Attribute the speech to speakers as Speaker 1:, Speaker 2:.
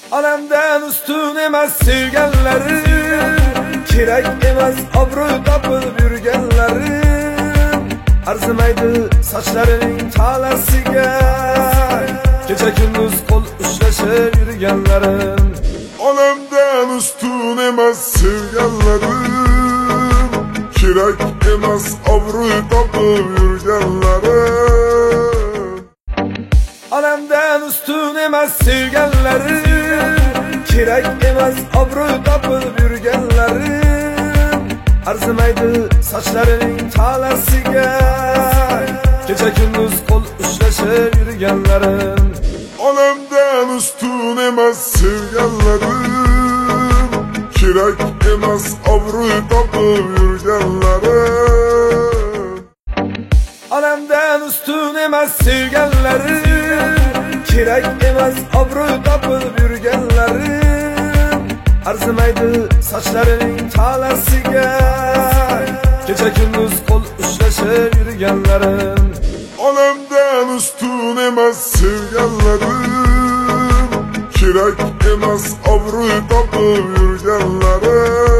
Speaker 1: Alemden üstün emas sevgenlerim, kerak emas obro' topib yurganlarim. Arzimaydi sochlarining talasiga, kecha kunduz qo'l ushlashib yurganlarim.
Speaker 2: Alemden üstün emas sevgenlerim, kerak emas obro' topib yurganlarim.
Speaker 1: Alemden üstün emas sevgenlerim, kerak emas obro' topib yurganlarim. Arzimaydi sochlarining talasiga, kecha kunduz qo'l ushlashib yurganlarim.
Speaker 2: Alemden üstün emas sevgenlerim, kerak emas obro' topib yurganlarim.
Speaker 1: Alemden üstün emas sevgenlerim, kerak emas obro' topib yurganlarim. Arzimaydi sochlarining talasiga, kecha kunduz qo'l ushlashib yurganlarim.
Speaker 2: Alemden üstün emas sevgenlerim, kerak emas obro' topib yurganlarim.